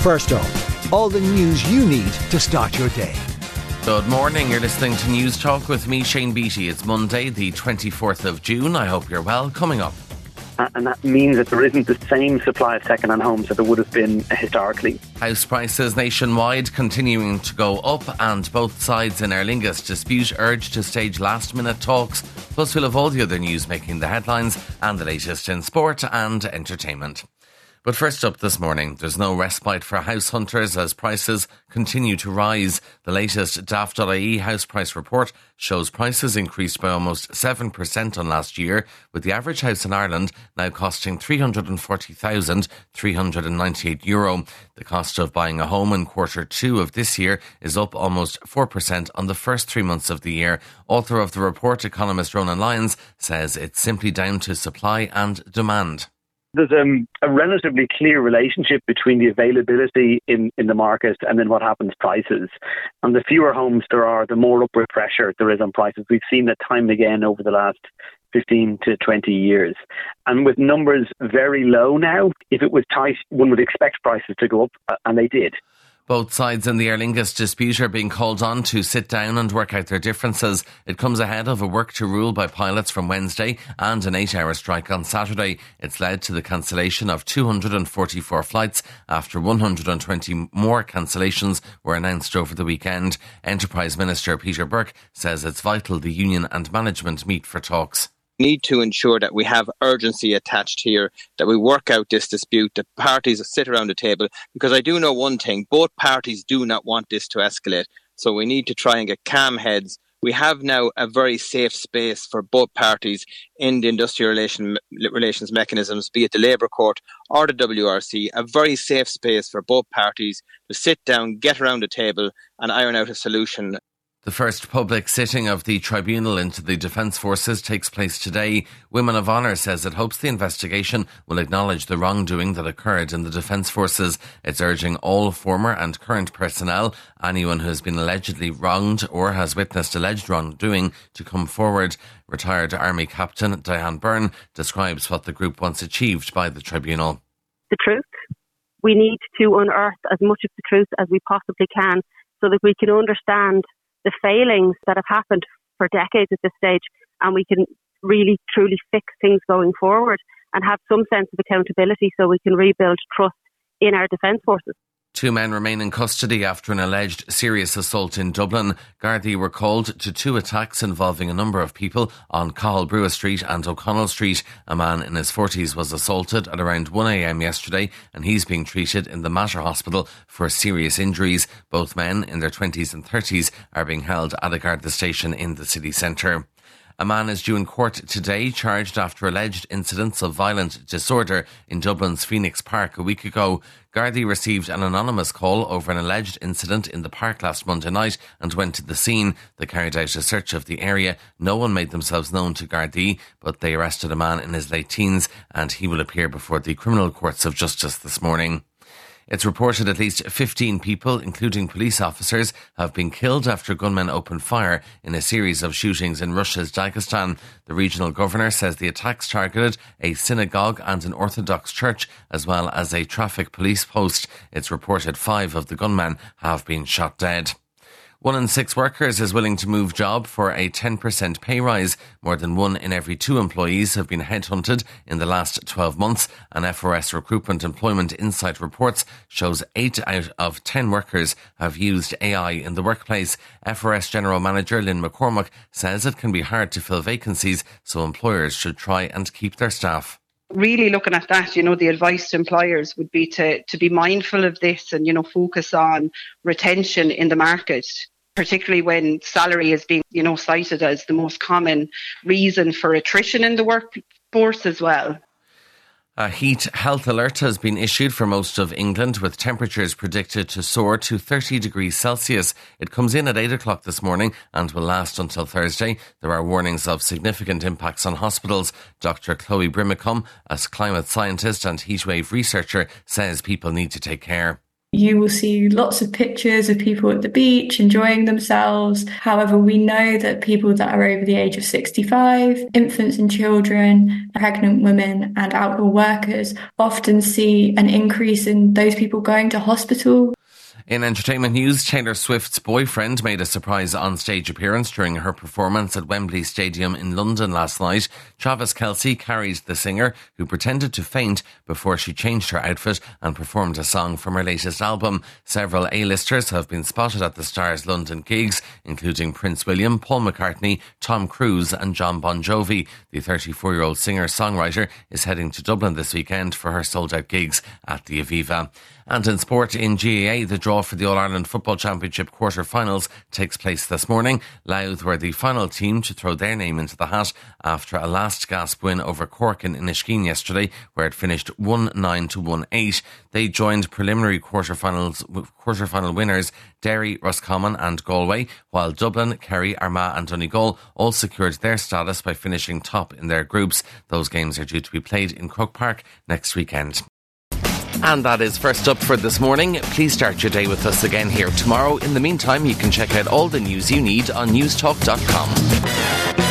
First up, all the news you need to start your day. Good morning, you're listening to News Talk with me, Shane Beattie. It's Monday, the 24th of June. I hope you're well. Coming up. And that means that there isn't the same supply of second-hand homes that there would have been historically. House prices nationwide continuing to go up, and both sides in Aer Lingus dispute urge to stage last-minute talks. Plus we'll have all the other news making the headlines and the latest in sport and entertainment. But first up this morning, there's no respite for house hunters as prices continue to rise. The latest Daft.ie house price report shows prices increased by almost 7% on last year, with the average house in Ireland now costing €340,398. The cost of buying a home in quarter two of this year is up almost 4% on the first 3 months of the year. Author of the report, economist Ronan Lyons, says it's simply down to supply and demand. There's a relatively clear relationship between the availability in the market and then what happens prices. And the fewer homes there are, the more upward pressure there is on prices. We've seen that time and again over the last 15 to 20 years. And with numbers very low now, if it was tight, one would expect prices to go up, and they did. Both sides in the Aer Lingus dispute are being called on to sit down and work out their differences. It comes ahead of a work to rule by pilots from Wednesday and an 8-hour strike on Saturday. It's led to the cancellation of 244 flights after 120 more cancellations were announced over the weekend. Enterprise Minister Peter Burke says it's vital the union and management meet for talks. Need to ensure that we have urgency attached here, that we work out this dispute, that parties sit around the table, because I do know one thing, both parties do not want this to escalate. So we need to try and get calm heads. We have now a very safe space for both parties in the industrial relations mechanisms, be it the Labour Court or the WRC, a very safe space for both parties to sit down, get around the table and iron out a solution. The first public sitting of the tribunal into the Defence Forces takes place today. Women of Honour says it hopes the investigation will acknowledge the wrongdoing that occurred in the Defence Forces. It's urging all former and current personnel, anyone who has been allegedly wronged or has witnessed alleged wrongdoing, to come forward. Retired Army Captain Diane Byrne describes what the group wants achieved by the tribunal. The truth. We need to unearth as much of the truth as we possibly can so that we can understand the failings that have happened for decades at this stage, and we can really truly fix things going forward and have some sense of accountability so we can rebuild trust in our defence forces. 2 men remain in custody after an alleged serious assault in Dublin. Gardaí were called to 2 attacks involving a number of people on Cathal Brugha Street and O'Connell Street. A man in his 40s was assaulted at around 1 a.m. yesterday, and he's being treated in the Mater Hospital for serious injuries. Both men in their 20s and 30s are being held at a Garda station in the city centre. A man is due in court today, charged after alleged incidents of violent disorder in Dublin's Phoenix Park a week ago. Gardaí received an anonymous call over an alleged incident in the park last Monday night and went to the scene. They carried out a search of the area. No one made themselves known to Gardaí, but they arrested a man in his late teens, and he will appear before the criminal courts of justice this morning. It's reported at least 15 people, including police officers, have been killed after gunmen opened fire in a series of shootings in Russia's Dagestan. The regional governor says the attacks targeted a synagogue and an Orthodox church, as well as a traffic police post. It's reported 5 of the gunmen have been shot dead. 1 in 6 workers is willing to move job for a 10% pay rise. More than 1 in every 2 employees have been headhunted in the last 12 months. An FRS Recruitment Employment Insight reports shows 8 out of 10 workers have used AI in the workplace. FRS General Manager Lynn McCormack says it can be hard to fill vacancies, so employers should try and keep their staff. Really looking at that, the advice to employers would be to be mindful of this and, focus on retention in the market, particularly when salary is being, cited as the most common reason for attrition in the workforce as well. A heat health alert has been issued for most of England, with temperatures predicted to soar to 30 degrees Celsius. It comes in at 8 o'clock this morning and will last until Thursday. There are warnings of significant impacts on hospitals. Dr. Chloe Brimacombe, as climate scientist and heatwave researcher, says people need to take care. You will see lots of pictures of people at the beach enjoying themselves. However, we know that people that are over the age of 65, infants and children, pregnant women and outdoor workers often see an increase in those people going to hospital. In entertainment news, Taylor Swift's boyfriend made a surprise on-stage appearance during her performance at Wembley Stadium in London last night. Travis Kelce carried the singer, who pretended to faint before she changed her outfit and performed a song from her latest album. Several A-listers have been spotted at the star's London gigs, including Prince William, Paul McCartney, Tom Cruise and Jon Bon Jovi. The 34-year-old singer-songwriter is heading to Dublin this weekend for her sold-out gigs at the Aviva. And in sport, in GAA, the draw for the All-Ireland Football Championship quarter-finals takes place this morning. Louth were the final team to throw their name into the hat after a last-gasp win over Cork in Inniskeen yesterday, where it finished 1-9 to 1-8. They joined preliminary quarter-final winners Derry, Roscommon and Galway, while Dublin, Kerry, Armagh and Donegal all secured their status by finishing top in their groups. Those games are due to be played in Croke Park next weekend. And that is First Up for this morning. Please start your day with us again here tomorrow. In the meantime, you can check out all the news you need on newstalk.com.